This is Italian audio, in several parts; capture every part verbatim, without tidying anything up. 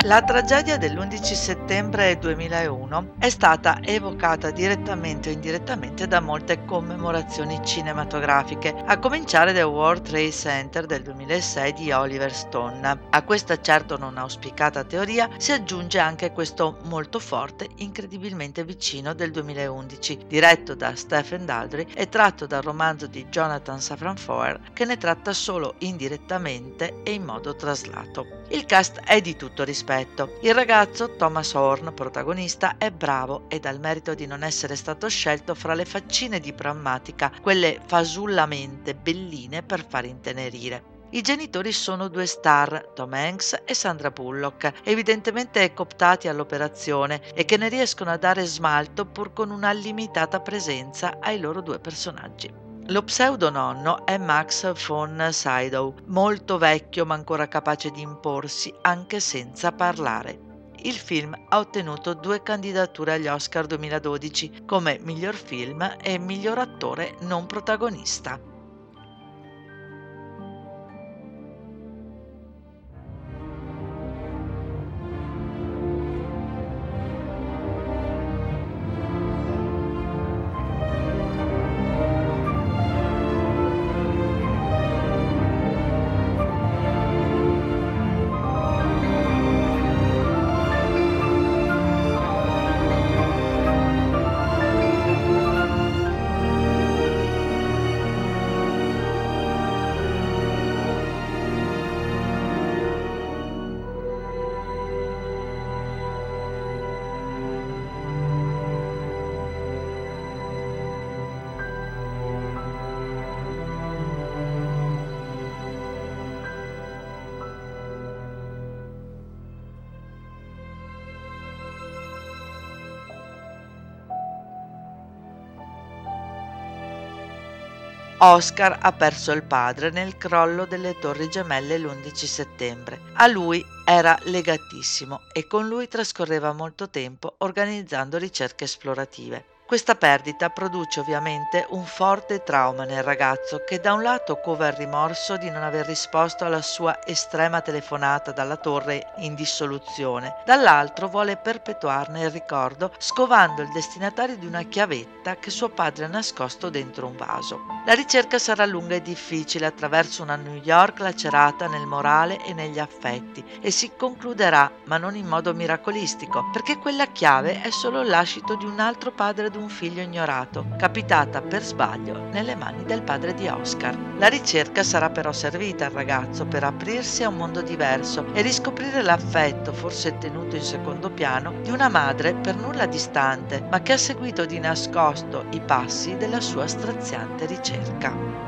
La tragedia dell'undici settembre duemilauno è stata evocata direttamente o indirettamente da molte commemorazioni cinematografiche, a cominciare dal World Trade Center del duemilasei di Oliver Stone. A questa certo non auspicata teoria si aggiunge anche questo molto forte, incredibilmente vicino del duemilaundici, diretto da Stephen Daldry e tratto dal romanzo di Jonathan Safran Foer, che ne tratta solo indirettamente e in modo traslato. Il cast è di tutto rispetto. Il ragazzo Thomas Horn, protagonista, è bravo ed ha il merito di non essere stato scelto fra le faccine di prammatica, quelle fasullamente belline per far intenerire. I genitori sono due star, Tom Hanks e Sandra Bullock, evidentemente cooptati all'operazione e che ne riescono a dare smalto pur con una limitata presenza ai loro due personaggi. Lo pseudononno è Max von Sydow, molto vecchio ma ancora capace di imporsi anche senza parlare. Il film ha ottenuto due candidature agli Oscar duemiladodici come miglior film e miglior attore non protagonista. Oscar ha perso il padre nel crollo delle Torri Gemelle l'undici settembre. A lui era legatissimo e con lui trascorreva molto tempo organizzando ricerche esplorative. Questa perdita produce ovviamente un forte trauma nel ragazzo che da un lato cova il rimorso di non aver risposto alla sua estrema telefonata dalla torre in dissoluzione, dall'altro vuole perpetuarne il ricordo scovando il destinatario di una chiavetta che suo padre ha nascosto dentro un vaso. La ricerca sarà lunga e difficile attraverso una New York lacerata nel morale e negli affetti e si concluderà, ma non in modo miracolistico, perché quella chiave è solo il lascito di un altro padre di un figlio ignorato, capitata per sbaglio nelle mani del padre di Oscar. La ricerca sarà però servita al ragazzo per aprirsi a un mondo diverso e riscoprire l'affetto, forse tenuto in secondo piano, di una madre per nulla distante, ma che ha seguito di nascosto i passi della sua straziante ricerca.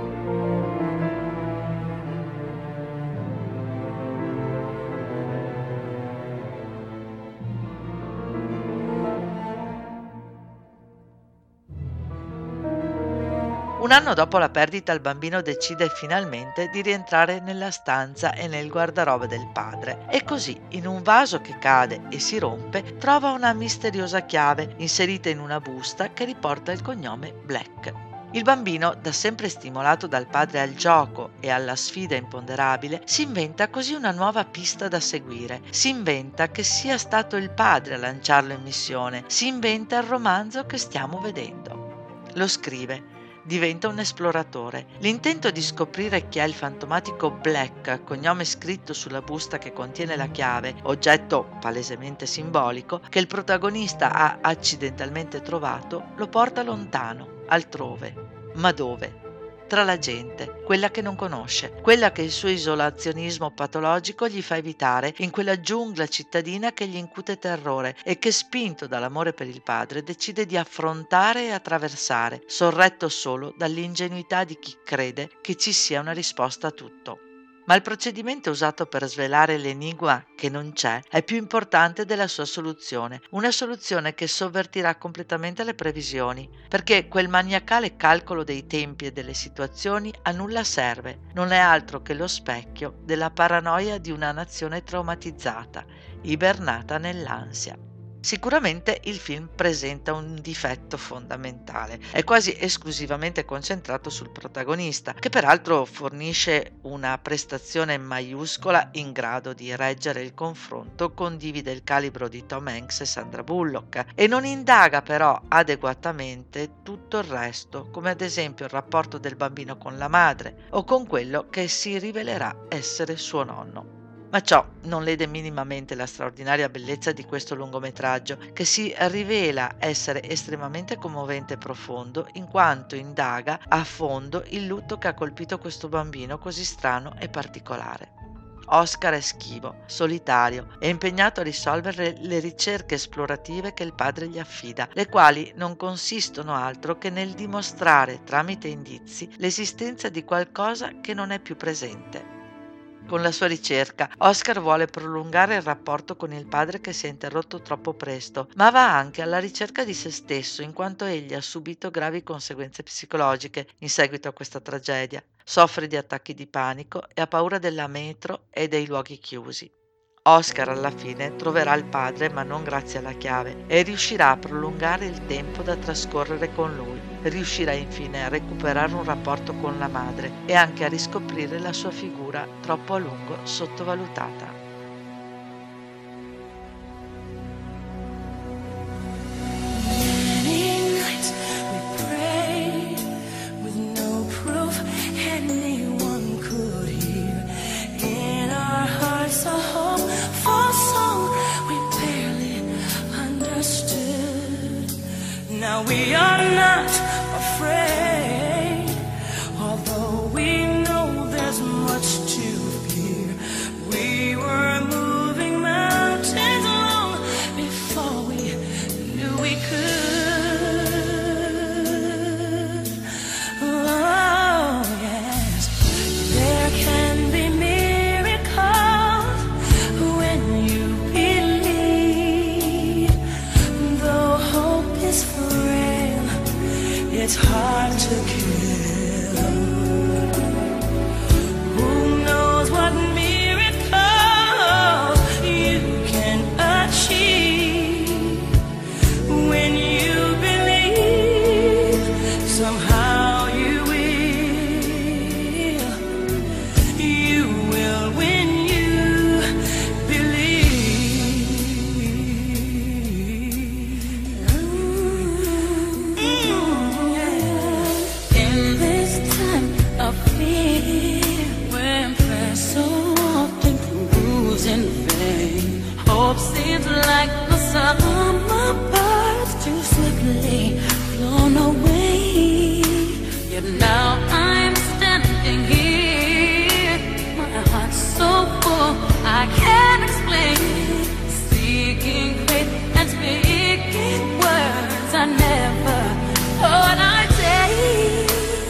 Un anno dopo la perdita il bambino decide finalmente di rientrare nella stanza e nel guardaroba del padre e così, in un vaso che cade e si rompe, trova una misteriosa chiave inserita in una busta che riporta il cognome Black. Il bambino, da sempre stimolato dal padre al gioco e alla sfida imponderabile, si inventa così una nuova pista da seguire. Si inventa che sia stato il padre a lanciarlo in missione. Si inventa il romanzo che stiamo vedendo. Lo scrive. Diventa un esploratore. L'intento di scoprire chi è il fantomatico Black, cognome scritto sulla busta che contiene la chiave, oggetto palesemente simbolico, che il protagonista ha accidentalmente trovato, lo porta lontano, altrove. Ma dove? Tra la gente, quella che non conosce, quella che il suo isolazionismo patologico gli fa evitare, in quella giungla cittadina che gli incute terrore e che, spinto dall'amore per il padre, decide di affrontare e attraversare, sorretto solo dall'ingenuità di chi crede che ci sia una risposta a tutto. Ma il procedimento usato per svelare l'enigma che non c'è è più importante della sua soluzione, una soluzione che sovvertirà completamente le previsioni, perché quel maniacale calcolo dei tempi e delle situazioni a nulla serve, non è altro che lo specchio della paranoia di una nazione traumatizzata, ibernata nell'ansia. Sicuramente il film presenta un difetto fondamentale, è quasi esclusivamente concentrato sul protagonista, che peraltro fornisce una prestazione maiuscola in grado di reggere il confronto con divi del calibro di Tom Hanks e Sandra Bullock, e non indaga però adeguatamente tutto il resto, come ad esempio il rapporto del bambino con la madre o con quello che si rivelerà essere suo nonno. Ma ciò non lede minimamente la straordinaria bellezza di questo lungometraggio, che si rivela essere estremamente commovente e profondo, in quanto indaga a fondo il lutto che ha colpito questo bambino così strano e particolare. Oscar è schivo, solitario e impegnato a risolvere le ricerche esplorative che il padre gli affida, le quali non consistono altro che nel dimostrare tramite indizi l'esistenza di qualcosa che non è più presente. Con la sua ricerca, Oscar vuole prolungare il rapporto con il padre che si è interrotto troppo presto, ma va anche alla ricerca di se stesso, in quanto egli ha subito gravi conseguenze psicologiche in seguito a questa tragedia. Soffre di attacchi di panico e ha paura della metro e dei luoghi chiusi. Oscar alla fine troverà il padre, ma non grazie alla chiave, e riuscirà a prolungare il tempo da trascorrere con lui. Riuscirà infine a recuperare un rapporto con la madre e anche a riscoprire la sua figura troppo a lungo sottovalutata. Many nights we prayed with no proof anyone could hear. In our hearts a hopeful song we barely understood. Now we are not afraid, although we know there's much to fear. We were moving mountains long before we knew we could. Oh, yes, there can be miracles when you believe. Though hope is frail, it's hard to kill. Who knows what miracle you can achieve when you believe? Somehow you will. You will when you believe. Mm, yeah. In this time of fear, when prayer so often proves in vain, hope seems like the summer birds too swiftly flown away. Yet now I'm standing here, my heart's so full I can't explain, seeking faith and speaking words I never thought I'd say.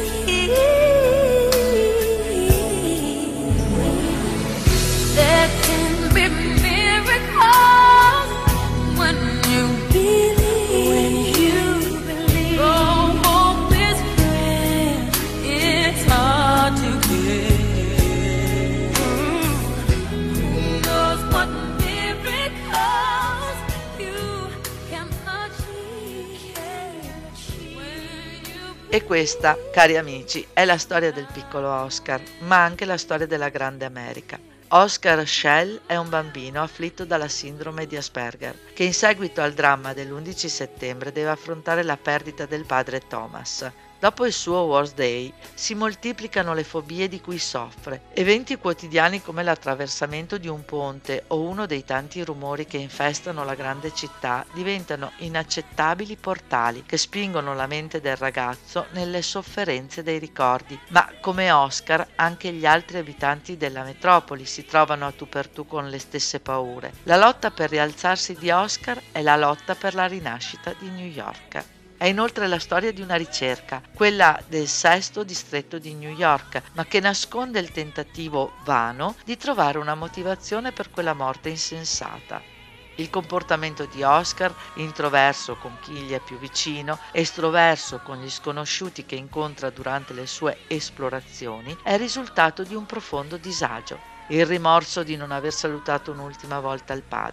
There can be miracles when you believe. When you believe. Oh, hope is frail, it's hard to get. Who knows what miracles you can achieve when you. E questa, cari amici, è la storia del piccolo Oscar, ma anche la storia della grande America. Oscar Schell è un bambino afflitto dalla sindrome di Asperger, che in seguito al dramma dell'undici settembre deve affrontare la perdita del padre Thomas. Dopo il suo Worst Day si moltiplicano le fobie di cui soffre. Eventi quotidiani come l'attraversamento di un ponte o uno dei tanti rumori che infestano la grande città diventano inaccettabili portali che spingono la mente del ragazzo nelle sofferenze dei ricordi. Ma come Oscar, anche gli altri abitanti della metropoli si trovano a tu per tu con le stesse paure. La lotta per rialzarsi di Oscar è la lotta per la rinascita di New York. È inoltre la storia di una ricerca, quella del sesto distretto di New York, ma che nasconde il tentativo vano di trovare una motivazione per quella morte insensata. Il comportamento di Oscar, introverso con chi gli è più vicino, estroverso con gli sconosciuti che incontra durante le sue esplorazioni, è il risultato di un profondo disagio, il rimorso di non aver salutato un'ultima volta il padre.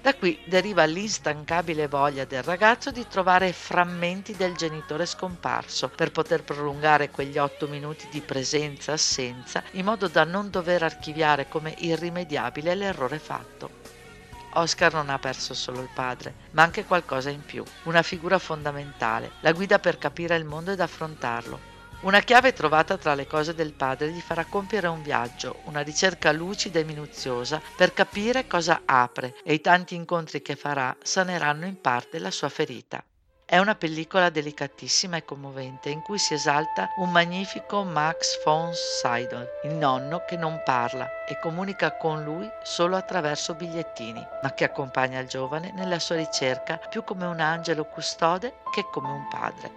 Da qui deriva l'instancabile voglia del ragazzo di trovare frammenti del genitore scomparso per poter prolungare quegli otto minuti di presenza-assenza in modo da non dover archiviare come irrimediabile l'errore fatto. Oscar non ha perso solo il padre, ma anche qualcosa in più, una figura fondamentale, la guida per capire il mondo ed affrontarlo. Una chiave trovata tra le cose del padre gli farà compiere un viaggio, una ricerca lucida e minuziosa per capire cosa apre e i tanti incontri che farà saneranno in parte la sua ferita. È una pellicola delicatissima e commovente in cui si esalta un magnifico Max von Sydow, il nonno che non parla e comunica con lui solo attraverso bigliettini, ma che accompagna il giovane nella sua ricerca più come un angelo custode che come un padre.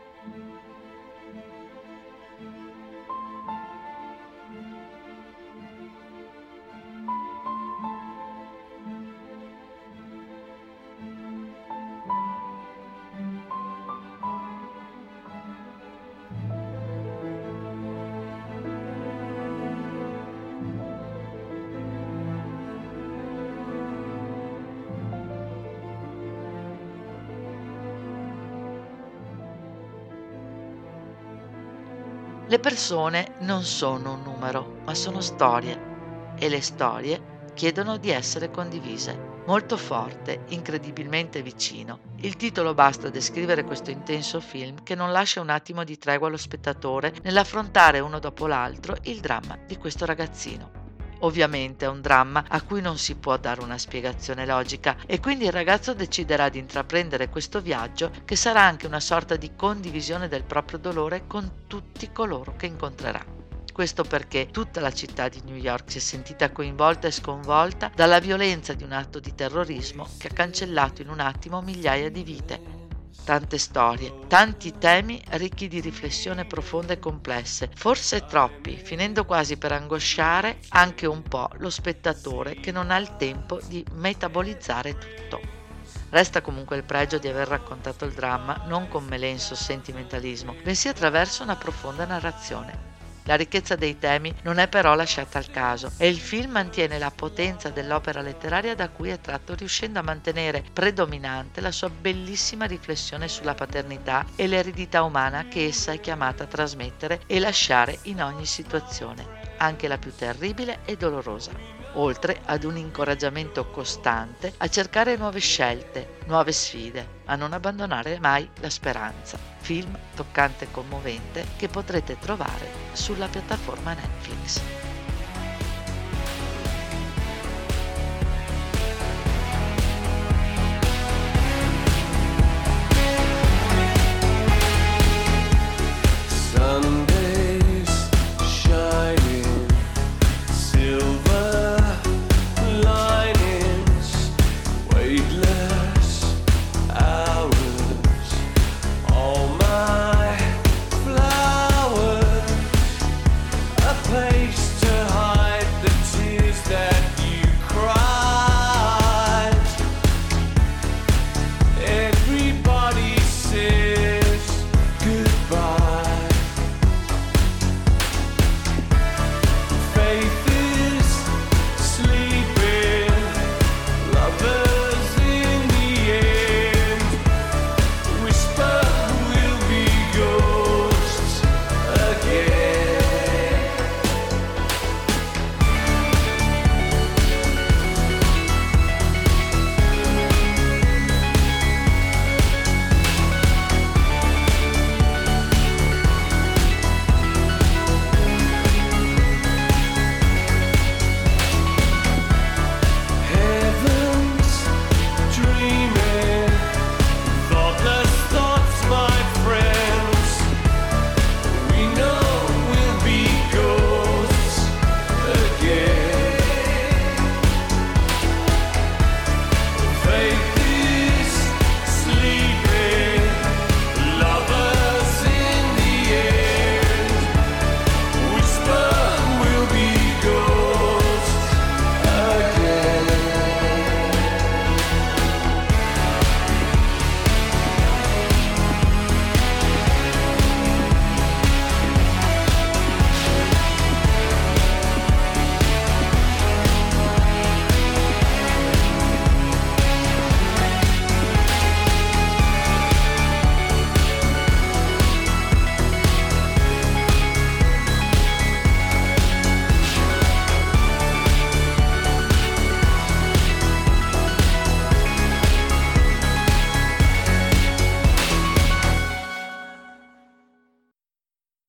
Le persone non sono un numero, ma sono storie e le storie chiedono di essere condivise. Molto forte, incredibilmente vicino. Il titolo basta a descrivere questo intenso film che non lascia un attimo di tregua allo spettatore nell'affrontare uno dopo l'altro il dramma di questo ragazzino. Ovviamente è un dramma a cui non si può dare una spiegazione logica e quindi il ragazzo deciderà di intraprendere questo viaggio che sarà anche una sorta di condivisione del proprio dolore con tutti coloro che incontrerà. Questo perché tutta la città di New York si è sentita coinvolta e sconvolta dalla violenza di un atto di terrorismo che ha cancellato in un attimo migliaia di vite. Tante storie, tanti temi ricchi di riflessione profonde e complesse, forse troppi, finendo quasi per angosciare anche un po' lo spettatore che non ha il tempo di metabolizzare tutto. Resta comunque il pregio di aver raccontato il dramma non con melenso sentimentalismo, bensì attraverso una profonda narrazione. La ricchezza dei temi non è però lasciata al caso e il film mantiene la potenza dell'opera letteraria da cui è tratto, riuscendo a mantenere predominante la sua bellissima riflessione sulla paternità e l'eredità umana che essa è chiamata a trasmettere e lasciare in ogni situazione, anche la più terribile e dolorosa, oltre ad un incoraggiamento costante a cercare nuove scelte, nuove sfide, a non abbandonare mai la speranza. Film toccante e commovente che potrete trovare sulla piattaforma Netflix.